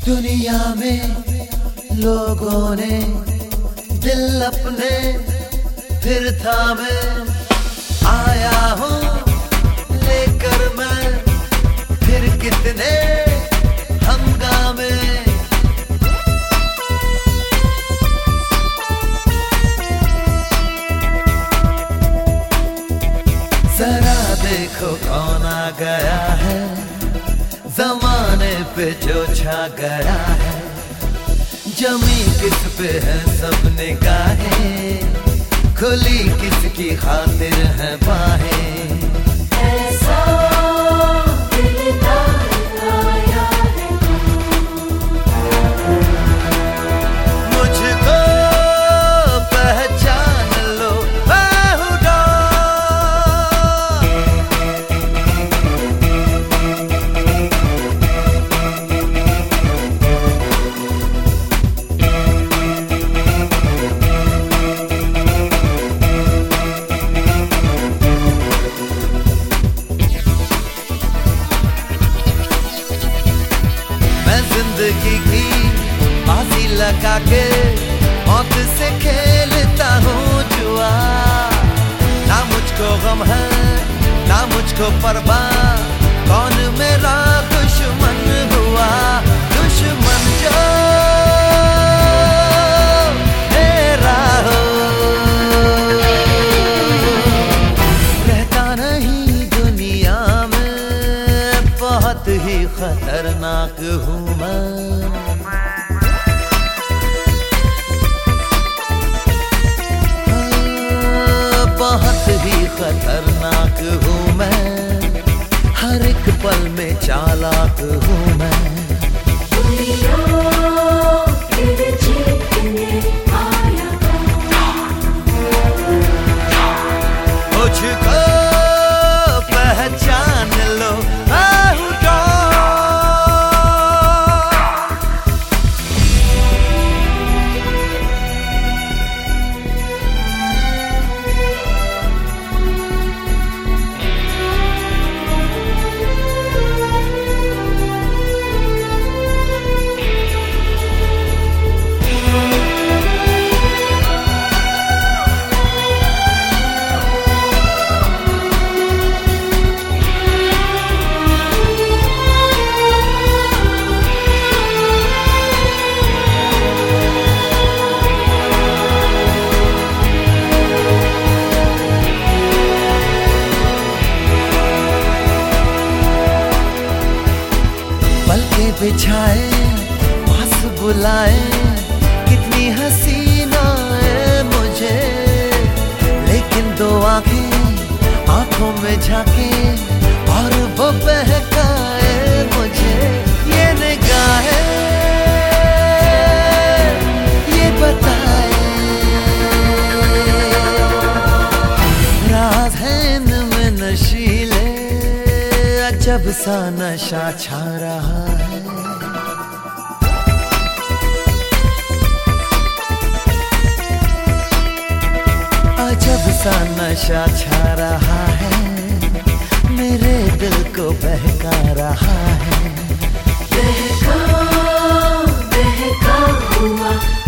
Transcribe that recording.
दुनिया में लोगों ने दिल अपने फिर थामे, आया हूँ लेकर मैं फिर कितने हंगामे। जरा देखो कौन आ गया है, जमाने पे जो छा गया है। जमी किस पे है सब निगाहें, खुली किसकी खातिर है बाहें। ऐसा दिलदार आया है मुझको पहचान लो, मैं हूँ जिंदगी की बाजी लगा के मौत से खेलता हूँ जुआ। ना मुझको गम है ना मुझको परवाह, कौन मेरा दुश्मन हुआ। दुश्मन जो मेरा हो, रहता नहीं दुनिया में, बहुत ही खतरनाक हूँ मैं। बहुत ही खतरनाक हूँ मैं, हर एक पल में चालाक हूँ मैं। दुनिया फिर जीतने आया मुझको पहचान लो, मैं हूँ बिछाए पास बुलाए, कितनी हसीना है मुझे, लेकिन दो आंखें आंखों में झांके और वो बहकाए मुझे। ये निगाहें ये बताए राज है इनमें नशीले, अजब सा नशा छा रहा है। अजब सा नशा छा रहा है, मेरे दिल को बहका रहा है। बहका बहका हुआ